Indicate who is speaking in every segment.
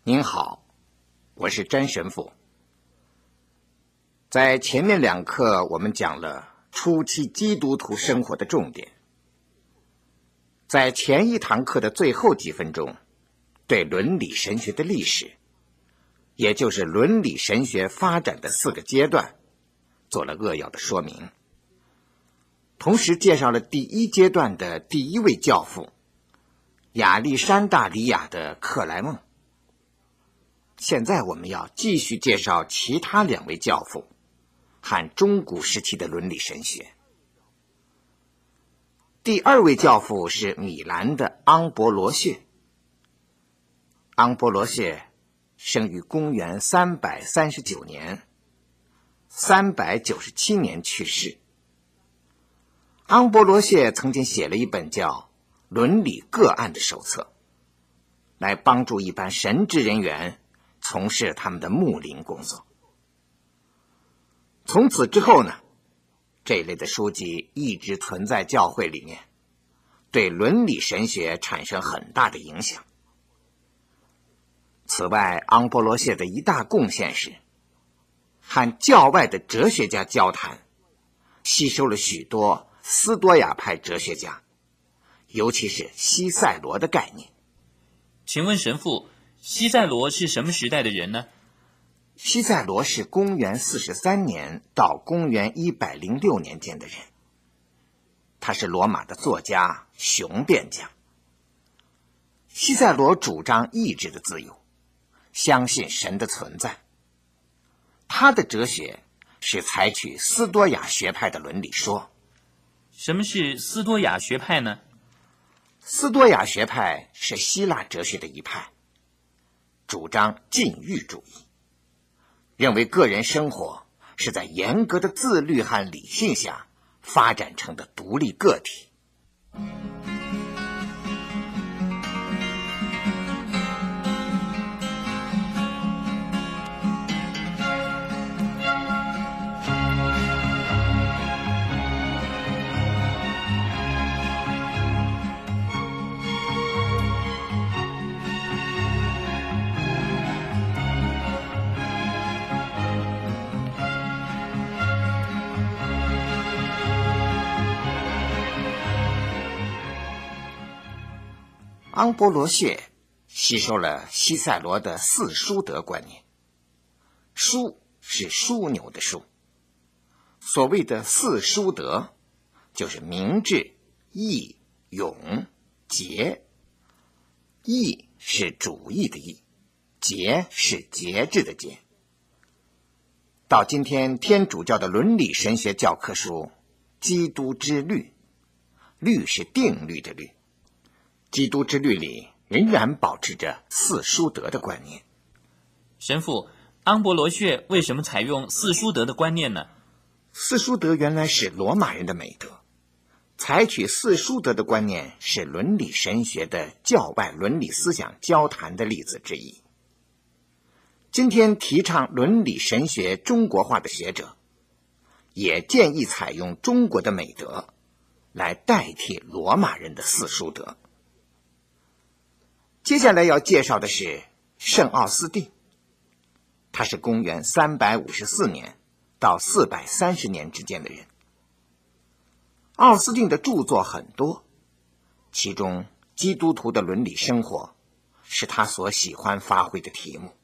Speaker 1: 您好，我是詹神父。在前面2课我们讲了初期基督徒生活的重点，在前1堂课的最后几分钟，对伦理神学的历史，也就是伦理神学发展的4个阶段，做了扼要的说明，同时介绍了第1阶段的第1位教父亚历山大里亚的克莱孟。现在我们要继续介绍其他2位教父和中古时期的伦理神学。第2位教父是米兰的昂博罗谢。昂博罗谢生于公元339年，397年去世。昂博罗谢曾经写了一本叫《伦理个案》的手册，来帮助一般神职人员从事他们的牧灵工作。从此之后呢，这一类的书籍一直存在教会里面，对伦理神学产生很大的影响。此外，昂博罗谢的一大贡献是和教外的哲学家交谈，吸收了许多斯多亚派哲学家，尤其是西塞罗的概念。
Speaker 2: 请问神父，西塞罗是什么时代的人呢？
Speaker 1: 西塞罗是公元43年到公元106年间的人，他是罗马的作家、雄辩家。西塞罗主张意志的自由，相信神的存在。他的哲学是采取斯多亚学派的伦理说。
Speaker 2: 什么是斯多亚学派呢？
Speaker 1: 斯多亚学派是希腊哲学的一派，主张禁欲主义，认为个人生活是在严格的自律和理性下发展成的独立个体。昂博罗谢吸收了西塞罗的4枢德观念。枢是枢纽的枢，所谓的4枢德就是明智、义、勇、节。义是主义的义，节是节制的节。到今天天主教的伦理神学教科书《基督之律》，律是定律的律，基督之律里仍然保持着4枢德的观念。
Speaker 2: 神父，昂博罗谢为什么采用4枢德的观念呢
Speaker 1: ？4枢德原来是罗马人的美德，采取4枢德的观念是伦理神学的教外伦理思想交谈的例子之一。今天提倡伦理神学中国化的学者，也建议采用中国的美德来代替罗马人的4枢德。接下来要介绍的是圣奥斯定，他是公元354年到430年之间的人。奥斯定的著作很多，其中基督徒的伦理生活是他所喜欢发挥的题目。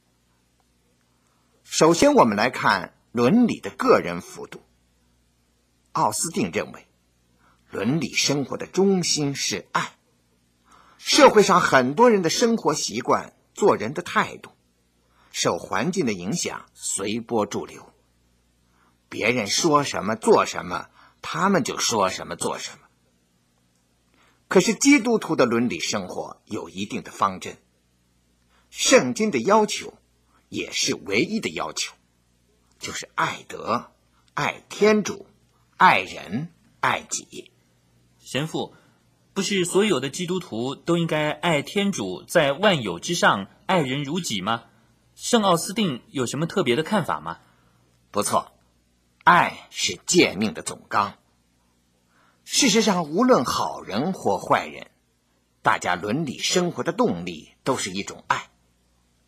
Speaker 1: 首先我们来看伦理的个人幅度。奥斯定认为伦理生活的中心是爱。社会上很多人的生活习惯、做人的态度，受环境的影响，随波逐流。别人说什么做什么，他们就说什么做什么。可是基督徒的伦理生活有一定的方针，圣经的要求也是唯一的要求，就是爱德、爱天主、爱人、爱己。
Speaker 2: 神父，不是所有的基督徒都应该爱天主在万有之上，爱人如己吗？圣奥斯定有什么特别的看法吗？
Speaker 1: 不错，爱是诫命的总纲。事实上，无论好人或坏人，大家伦理生活的动力都是一种爱。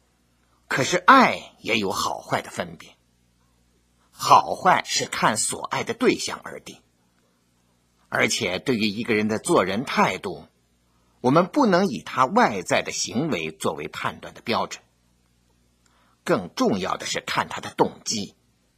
Speaker 1: 可是爱也有好坏的分别，好坏是看所爱的对象而定。而且对于一个人的做人态度，我们不能以他外在的行为作为判断的标准，更重要的是看他的动机。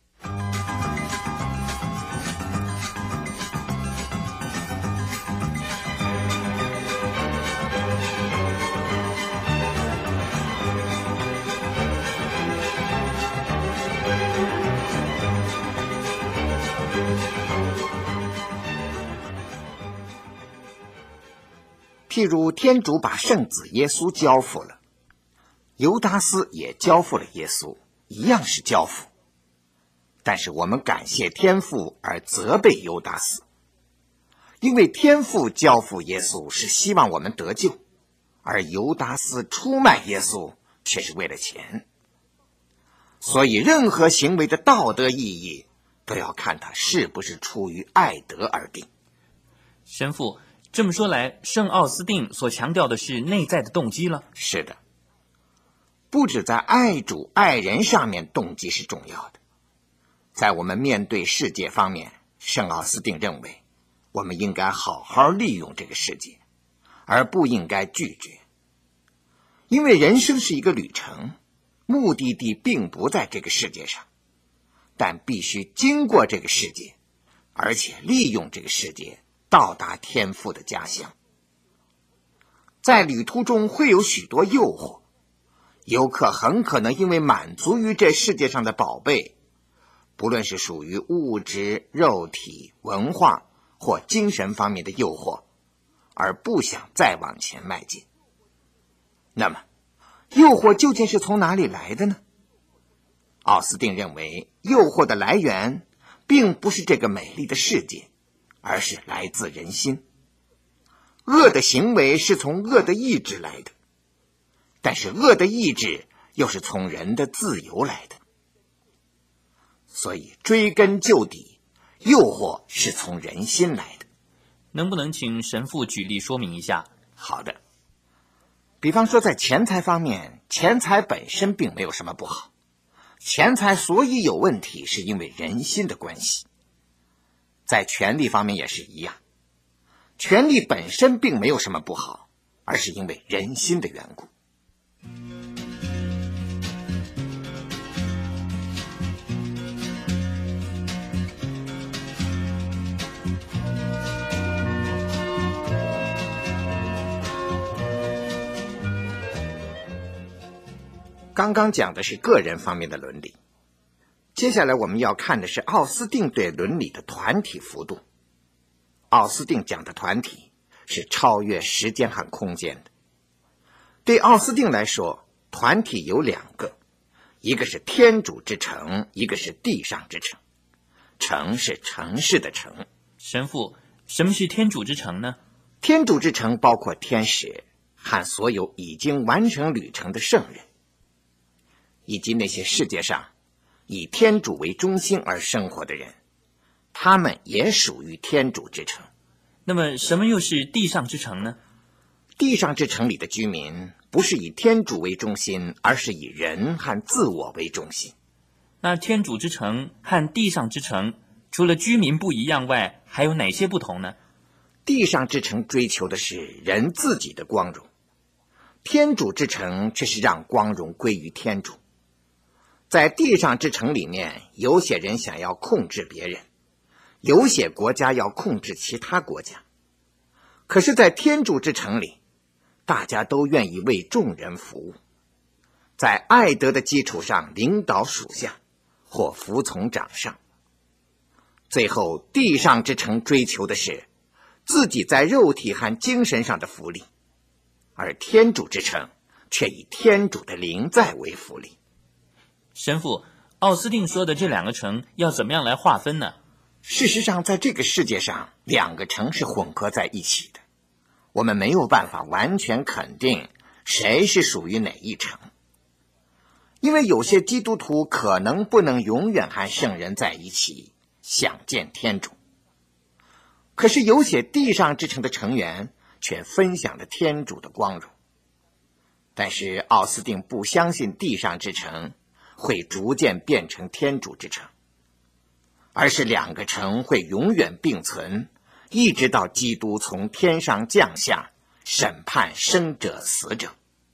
Speaker 1: 譬如天主把圣子耶稣交付了，犹达斯也交付了耶稣，一样是交付。但是我们感谢天父而责备犹达斯，因为天父交付耶稣是希望我们得救，而犹达斯出卖耶稣却是为了钱。所以任何行为的道德意义都要看它是不是出于爱德而定。
Speaker 2: 神父，这么说来，圣奥斯定所强调的是内在的动机了。
Speaker 1: 是的，不止在爱主爱人上面动机是重要的，在我们面对世界方面，圣奥斯定认为我们应该好好利用这个世界，而不应该拒绝。因为人生是一个旅程，目的地并不在这个世界上，但必须经过这个世界，而且利用这个世界到达天父的家乡。在旅途中会有许多诱惑，游客很可能因为满足于这世界上的宝贝，不论是属于物质、肉体、文化或精神方面的诱惑，而不想再往前迈进。那么诱惑究竟是从哪里来的呢？奥斯定认为，诱惑的来源并不是这个美丽的世界，而是来自人心。恶的行为是从恶的意志来的，但是恶的意志又是从人的自由来的。所以追根究底，诱惑是从人心来的。
Speaker 2: 能不能请神父举例说明一下？
Speaker 1: 好的，比方说在钱财方面，钱财本身并没有什么不好，钱财所以有问题是因为人心的关系。在权力方面也是一样，权力本身并没有什么不好，而是因为人心的缘故。刚刚讲的是个人方面的伦理，接下来我们要看的是奥斯定对伦理的团体幅度。奥斯定讲的团体是超越时间和空间的。对奥斯定来说，团体有两个，一个是天主之城，一个是地上之城。城是城市的城。
Speaker 2: 神父，什么是天主之城呢？
Speaker 1: 天主之城包括天使和所有已经完成旅程的圣人，以及那些世界上以天主为中心而生活的人，他们也属于天主之城。
Speaker 2: 那么什么又是地上之城呢？
Speaker 1: 地上之城里的居民不是以天主为中心，而是以人和自我为中心。
Speaker 2: 那天主之城和地上之城除了居民不一样外，还有哪些不同呢？
Speaker 1: 地上之城追求的是人自己的光荣，天主之城却是让光荣归于天主。在地上之城里面，有些人想要控制别人，有些国家要控制其他国家。可是在天主之城里，大家都愿意为众人服务，在爱德的基础上领导属下或服从长上。最后地上之城追求的是自己在肉体和精神上的福利，而天主之城却以天主的灵在为福利。
Speaker 2: 神父，奥斯定说的这两个城要怎么样来划分呢？
Speaker 1: 事实上，在这个世界上，两个城是混合在一起的，我们没有办法完全肯定谁是属于哪一城。因为有些基督徒可能不能永远和圣人在一起，想见天主。可是有些地上之城的成员却分享了天主的光荣。 但是奥斯定不相信地上之城会逐渐变成天主之城，而是两个城会永远并存，一直到基督从天上降下，审判生者死者。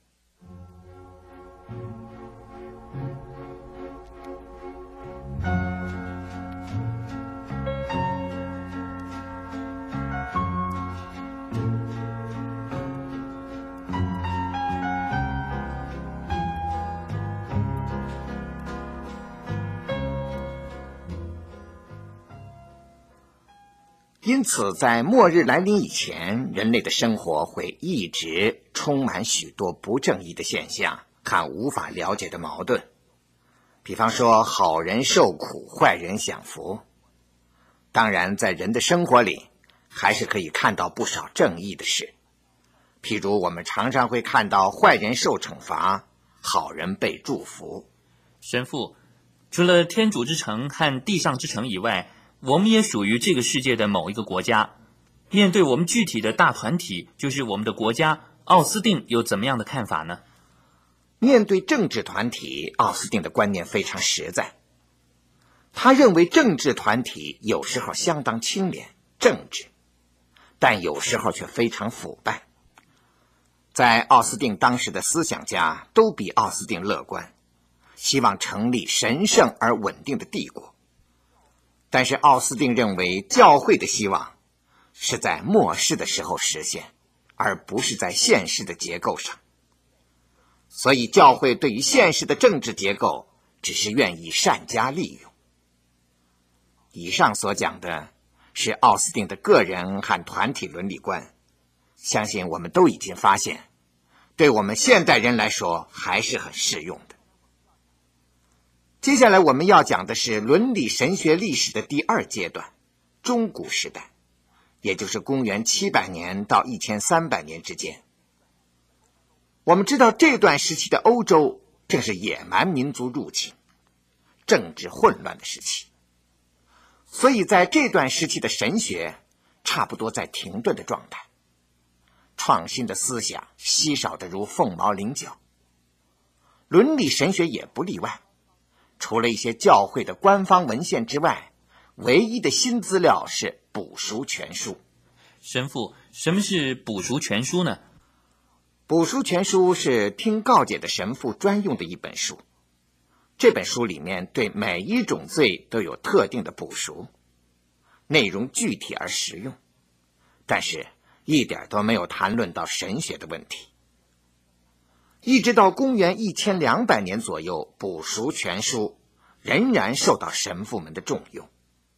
Speaker 1: 因此，在末日来临以前，人类的生活会一直充满许多不正义的现象和无法了解的矛盾。比方说，好人受苦，坏人享福。当然，在人的生活里，还是可以看到不少正义的事。譬如，我们常常会看到坏人受惩罚，好人被祝福。
Speaker 2: 神父，除了天主之城和地上之城以外，我们也属于这个世界的某一个国家。面对我们具体的大团体，就是我们的国家，奥斯定有怎么样的看法呢？
Speaker 1: 面对政治团体，奥斯定的观念非常实在。他认为政治团体有时候相当清廉正直，但有时候却非常腐败。在奥斯定当时的思想家都比奥斯定乐观，希望成立神圣而稳定的帝国。但是奥斯定认为教会的希望是在末世的时候实现，而不是在现实的结构上。所以教会对于现实的政治结构只是愿意善加利用。以上所讲的是奥斯定的个人和团体伦理观，相信我们都已经发现，对我们现代人来说还是很适用的。接下来我们要讲的是伦理神学历史的第二阶段，中古时代，也就是公元700年到1300年之间。我们知道这段时期的欧洲正是野蛮民族入侵、政治混乱的时期，所以在这段时期的神学差不多在停顿的状态，创新的思想稀少得如凤毛麟角，伦理神学也不例外。除了一些教会的官方文献之外，唯一的新资料是补赎全书。
Speaker 2: 神父，什么是补赎全书呢？
Speaker 1: 补赎全书是听告解的神父专用的一本书，这本书里面对每一种罪都有特定的补赎，内容具体而实用，但是一点都没有谈论到神学的问题。一直到公元1200年左右，补赎全书仍然受到神父们的重用。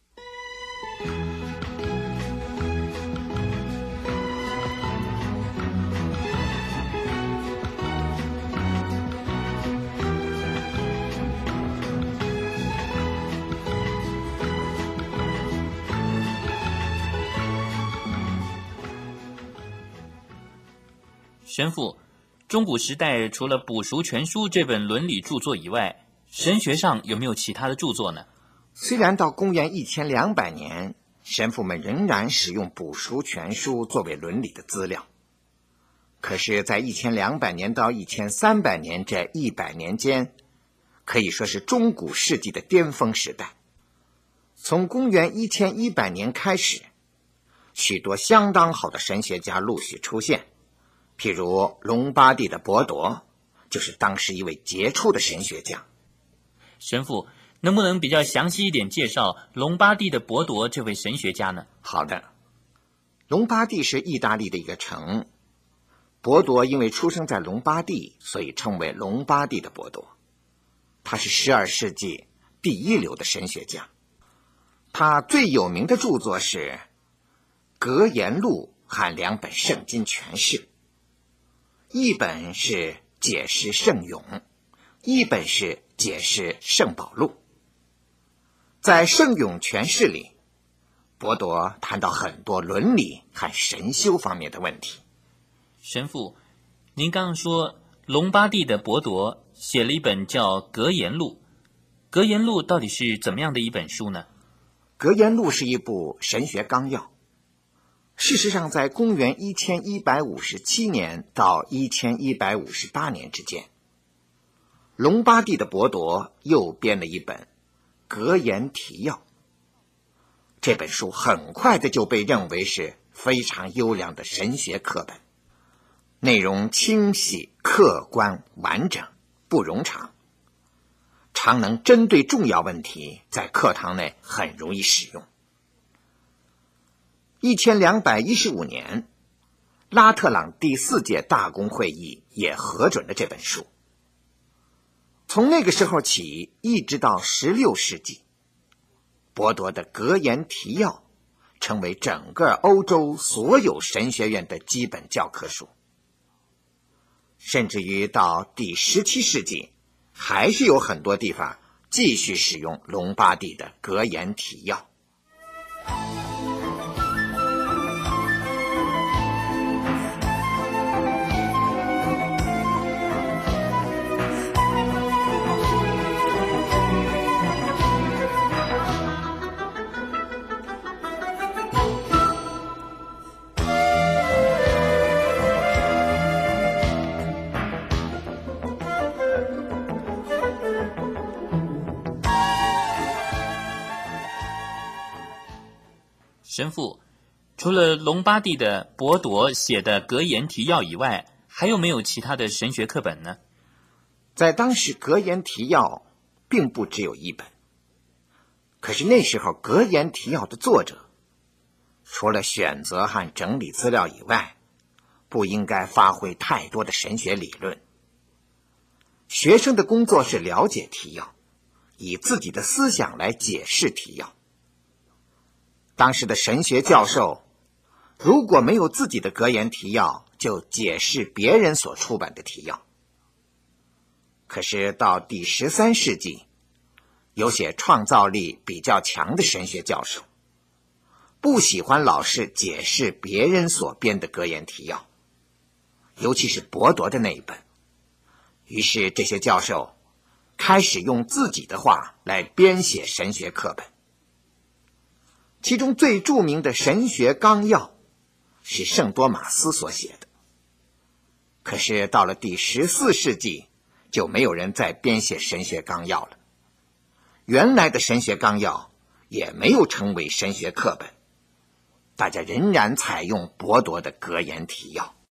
Speaker 2: 神父，中古时代除了《补赎全书》这本伦理著作以外，神学上有没有其他的著作呢？
Speaker 1: 虽然到公元1200年，神父们仍然使用《补赎全书》作为伦理的资料，可是在1200年到1300年这100年间，可以说是中古世纪的巅峰时代。从公元1100年开始，许多相当好的神学家陆续出现，譬如隆巴第的伯铎，就是当时一位杰出的神学家。
Speaker 2: 神父，能不能比较详细一点介绍隆巴第的伯铎这位神学家呢？
Speaker 1: 好的，隆巴第是意大利的一个城，伯铎因为出生在隆巴第，所以称为隆巴第的伯铎。他是12世纪第一流的神学家，他最有名的著作是《格言录》和2本圣经诠释，一本是解释圣咏，一本是解释圣保禄。在圣咏诠释里，伯铎谈到很多伦理和神修方面的问题。
Speaker 2: 神父，您刚刚说隆巴第的伯铎写了一本叫《格言录》，《格言录》到底是怎么样的一本书呢？
Speaker 1: 《格言录》是一部神学纲要， 事实上，在公元1157年到1158年之间，隆巴第的伯铎又编了一本《格言提要》。这本书很快的就被认为是非常优良的神学课本，内容清晰、客观、完整，不冗长，常能针对重要问题在课堂内很容易使用。1215年，拉特朗第4届大公会议也核准了这本书。从那个时候起，一直到16世纪，伯铎的《格言提要》成为整个欧洲所有神学院的基本教科书。甚至于到第17世纪，还是有很多地方继续使用隆巴第的《格言提要》。
Speaker 2: 神父，除了隆巴第的伯铎写的格言提要以外，还有没有其他的神学课本呢？
Speaker 1: 在当时，格言提要并不只有一本，可是那时候格言提要的作者除了选择和整理资料以外，不应该发挥太多的神学理论。学生的工作是了解提要，以自己的思想来解释提要。当时的神学教授如果没有自己的格言提要，就解释别人所出版的提要。可是到第13世纪，有些创造力比较强的神学教授不喜欢老是解释别人所编的格言提要，尤其是伯铎的那一本。于是这些教授开始用自己的话来编写神学课本。其中最著名的神学纲要是圣多马斯所写的。可是到了第14世纪，就没有人再编写神学纲要了。原来的神学纲要也没有成为神学课本，大家仍然采用伯铎的格言提要。